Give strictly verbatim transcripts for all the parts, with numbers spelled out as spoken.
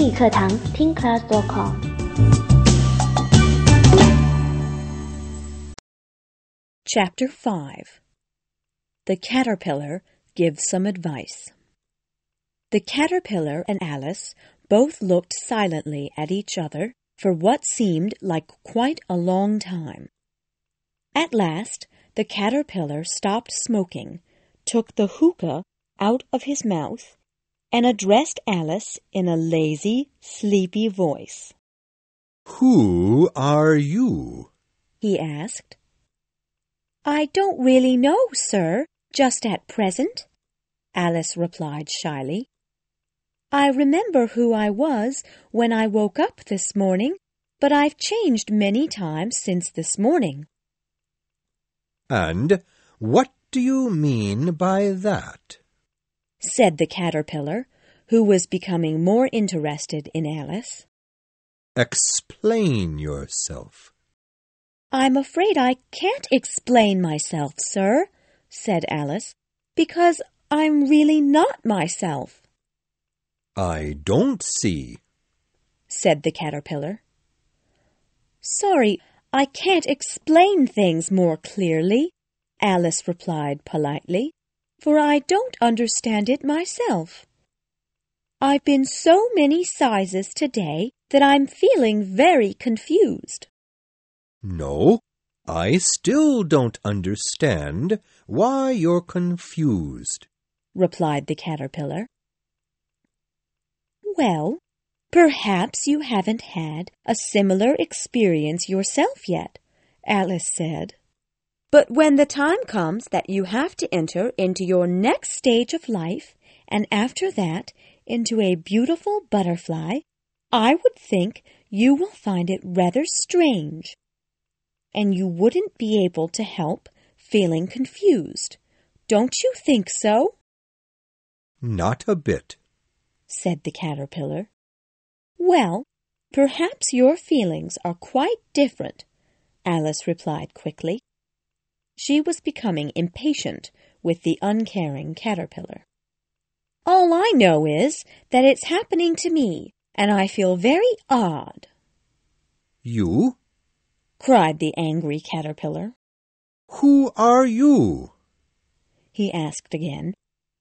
英语课堂听 class dot com。 Chapter five. The Caterpillar Gives Some Advice. The caterpillar and Alice both looked silently at each other for what seemed like quite a long time. At last, the caterpillar stopped smoking, took the hookah out of his mouth, and addressed Alice in a lazy, sleepy voice. "Who are you?" he asked. "I don't really know, sir, just at present," Alice replied shyly. "I remember who I was when I woke up this morning, but I've changed many times since this morning." "And what do you mean by that?" said the caterpillar, who was becoming more interested in Alice. "Explain yourself." "I'm afraid I can't explain myself, sir," said Alice, "because I'm really not myself." "I don't see," said the caterpillar. "Sorry, I can't explain things more clearly," Alice replied politely, "for I don't understand it myself. I've been so many sizes today that I'm feeling very confused." "No, I still don't understand why you're confused," replied the caterpillar. "Well, perhaps you haven't had a similar experience yourself yet," Alice said. "But when the time comes that you have to enter into your next stage of life, and after that into a beautiful butterfly, I would think you will find it rather strange. And you wouldn't be able to help feeling confused. Don't you think so?" "Not a bit," said the caterpillar. "Well, perhaps your feelings are quite different," Alice replied quickly. She was becoming impatient with the uncaring caterpillar. "All I know is that it's happening to me, and I feel very odd." "You? cried the angry caterpillar. Who are you?" he asked again.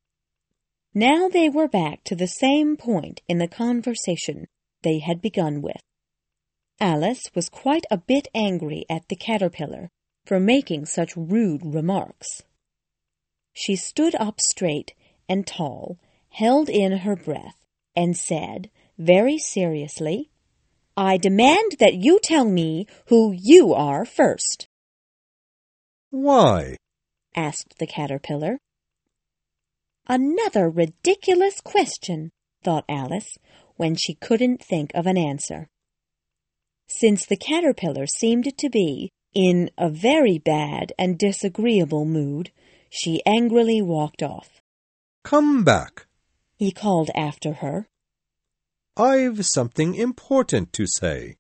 Now they were back to the same point in the conversation they had begun with. Alice was quite a bit angry at the caterpillar for making such rude remarks. She stood up straight and tall, held in her breath, and said, very seriously, "I demand that you tell me who you are first." "Why?" asked the caterpillar. Another ridiculous question, thought Alice, when she couldn't think of an answer. Since the caterpillar seemed to be in a very bad and disagreeable mood, she angrily walked off. "Come back," he called after her. "I've something important to say."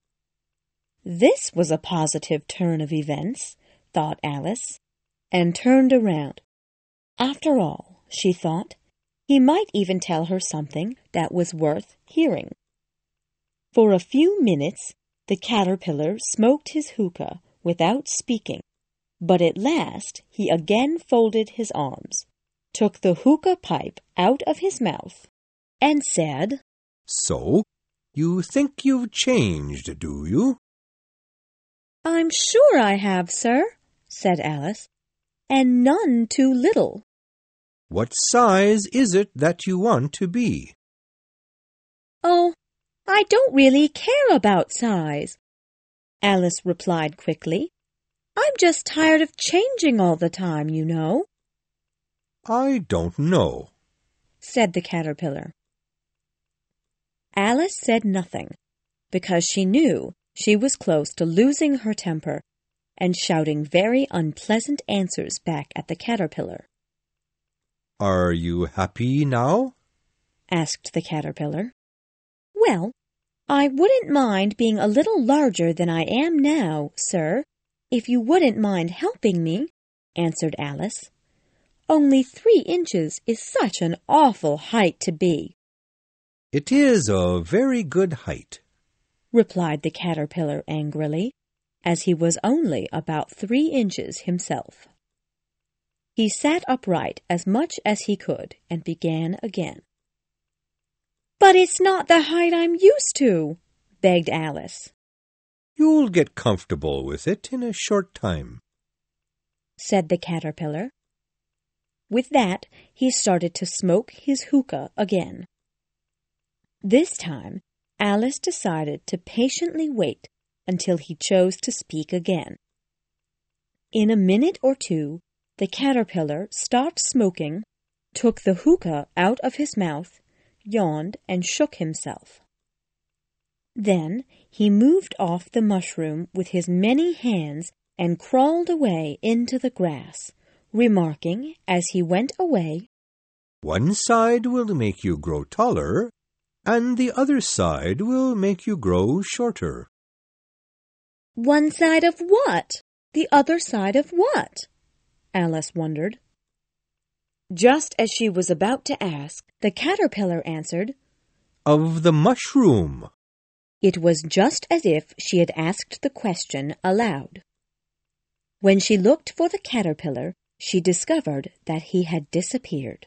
This was a positive turn of events, thought Alice, and turned around. After all, she thought, he might even tell her something that was worth hearing. For a few minutes, the caterpillar smoked his hookah without speaking, but at last he again folded his arms, took the hookah pipe out of his mouth, and said, "So, you think you've changed, do you?" "I'm sure I have, sir," said Alice, "and none too little." "What size is it that you want to be?" "Oh, I don't really care about size," Alice replied quickly. "I'm just tired of changing all the time, you know." "I don't know," said the caterpillar. Alice said nothing, because she knew she was close to losing her temper and shouting very unpleasant answers back at the caterpillar. "Are you happy now?" asked the caterpillar. "Well, I wouldn't mind being a little larger than I am now, sir, if you wouldn't mind helping me," answered Alice. "Only three inches is such an awful height to be." It is a very good height, replied the caterpillar angrily, as he was only about three inches himself. He sat upright as much as he could and began again. "But it's not the height I'm used to," begged Alice. "You'll get comfortable with it in a short time," said the caterpillar. With that, he started to smoke his hookah again. This time, Alice decided to patiently wait until he chose to speak again. In a minute or two, the caterpillar stopped smoking, took the hookah out of his mouth, yawned, and shook himself. Then he moved off the mushroom with his many hands and crawled away into the grass, remarking as he went away, "One side will make you grow taller, and the other side will make you grow shorter." "One side of what? The other side of what?" Alice wondered. Just as she was about to ask, the caterpillar answered, "Of the mushroom." It was just as if she had asked the question aloud. When she looked for the caterpillar, she discovered that he had disappeared.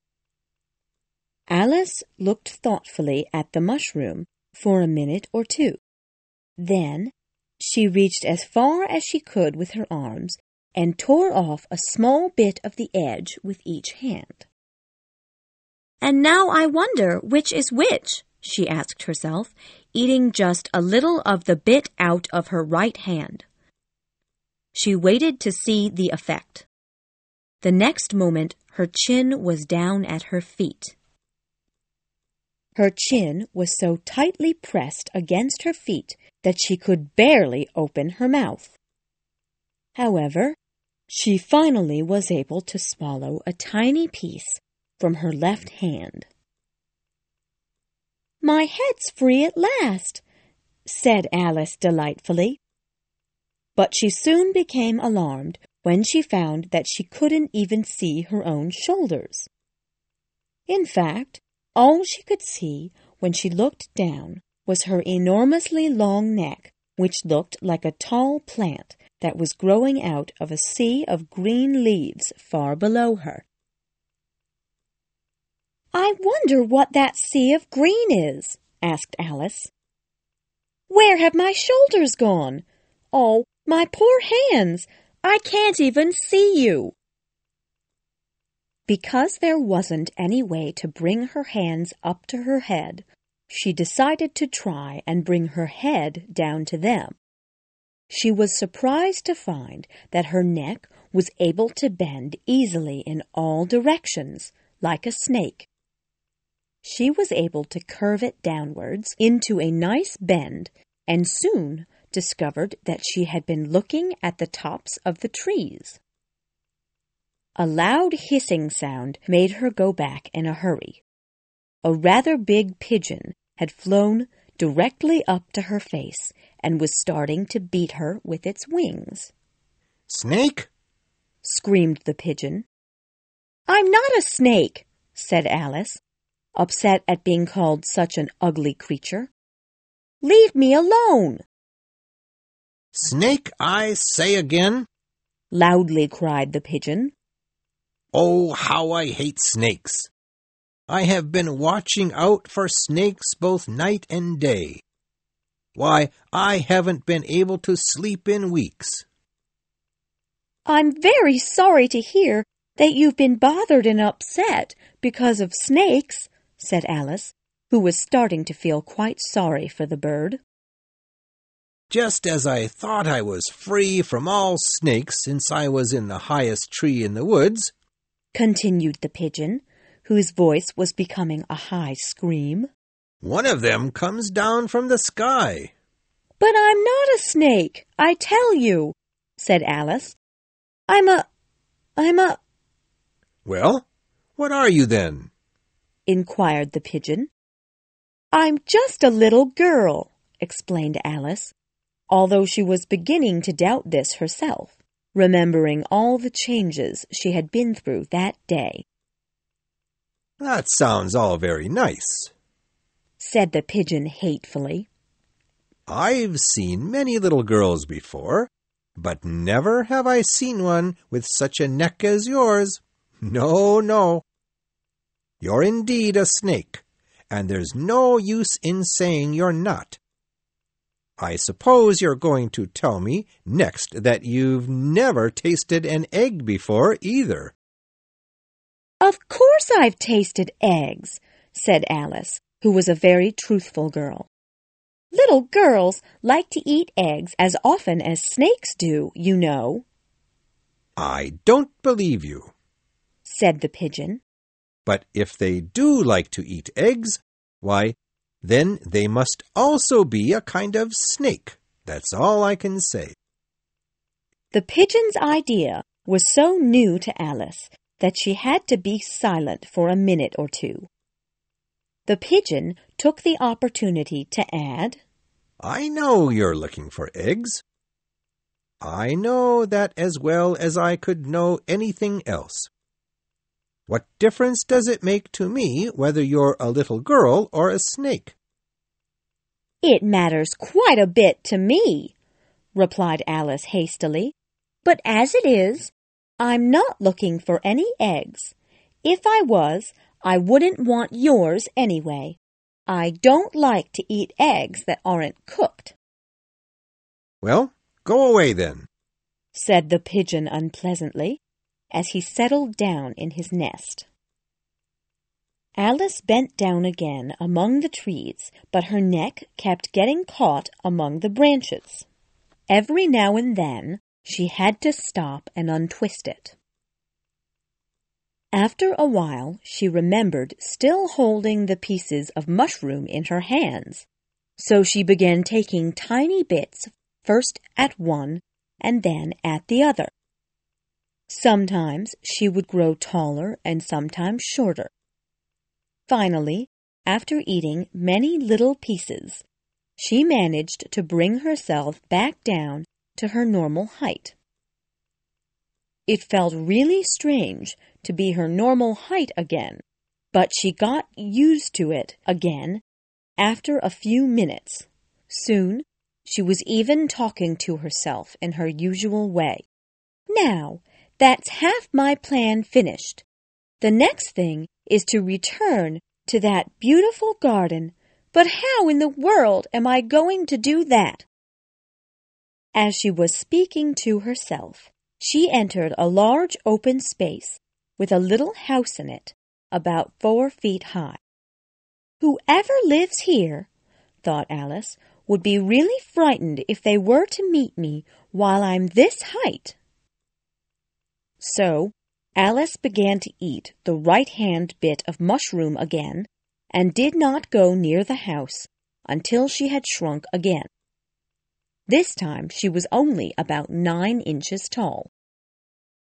Alice looked thoughtfully at the mushroom for a minute or two. Then she reached as far as she could with her arms and tore off a small bit of the edge with each hand. "And now I wonder which is which," she asked herself, eating just a little of the bit out of her right hand. She waited to see the effect. The next moment, her chin was down at her feet. Her chin was so tightly pressed against her feet that she could barely open her mouth. However, she finally was able to swallow a tiny piece from her left hand. "My head's free at last," said Alice delightfully. But she soon became alarmed when she found that she couldn't even see her own shoulders. In fact, all she could see when she looked down was her enormously long neck, which looked like a tall plant that was growing out of a sea of green leaves far below her. "I wonder what that sea of green is," asked Alice. "Where have my shoulders gone? Oh, my poor hands! I can't even see you." Because there wasn't any way to bring her hands up to her head, she decided to try and bring her head down to them. She was surprised to find that her neck was able to bend easily in all directions, like a snake. She was able to curve it downwards into a nice bend, and soon discovered that she had been looking at the tops of the trees. A loud hissing sound made her go back in a hurry. A rather big pigeon had flown directly up to her face and was starting to beat her with its wings. "Snake?" screamed the pigeon. "I'm not a snake," said Alice, upset at being called such an ugly creature. "Leave me alone." "Snake, I say again," loudly cried the pigeon. "Oh, how I hate snakes! I have been watching out for snakes both night and day. Why, I haven't been able to sleep in weeks." "I'm very sorry to hear that you've been bothered and upset because of snakes," said Alice, who was starting to feel quite sorry for the bird. "Just as I thought I was free from all snakes since I was in the highest tree in the woods," continued the pigeon, whose voice was becoming a high scream, "one of them comes down from the sky." "But I'm not a snake, I tell you," said Alice. I'm a... I'm a... "Well, what are you then?" inquired the pigeon. "I'm just a little girl," explained Alice, although she was beginning to doubt this herself, remembering all the changes she had been through that day. "That sounds all very nice," said the pigeon hatefully. I've seen many little girls before, but never have I seen one with such a neck as yours. No, no. You're indeed a snake, and there's no use in saying you're not. I suppose you're going to tell me next that you've never tasted an egg before either. Of course I've tasted eggs, said Alice, who was a very truthful girl. Little girls like to eat eggs as often as snakes do, you know. I don't believe you, said the pigeon. But if they do like to eat eggs, why, then they must also be a kind of snake. That's all I can say. The pigeon's idea was so new to Alice that she had to be silent for a minute or two. The pigeon took the opportunity to add, I know you're looking for eggs. I know that as well as I could know anything else. What difference does it make to me whether you're a little girl or a snake? It matters quite a bit to me, replied Alice hastily. But as it is, I'm not looking for any eggs. If I was, I wouldn't want yours anyway. I don't like to eat eggs that aren't cooked. Well, go away then, said the pigeon unpleasantly, as he settled down in his nest. Alice bent down again among the trees, but her neck kept getting caught among the branches. Every now and then, she had to stop and untwist it. After a while, she remembered still holding the pieces of mushroom in her hands, so she began taking tiny bits, first at one and then at the other. Sometimes she would grow taller and sometimes shorter. Finally, after eating many little pieces, she managed to bring herself back down to her normal height. It felt really strange to be her normal height again, but she got used to it again after a few minutes. Soon, she was even talking to herself in her usual way. Now, that's half my plan finished. The next thing is to return to that beautiful garden, but how in the world am I going to do that? As she was speaking to herself, she entered a large open space with a little house in it, about four feet high. Whoever lives here, thought Alice, would be really frightened if they were to meet me while I'm this height. So, Alice began to eat the right-hand bit of mushroom again, and did not go near the house until she had shrunk again. This time she was only about nine inches tall.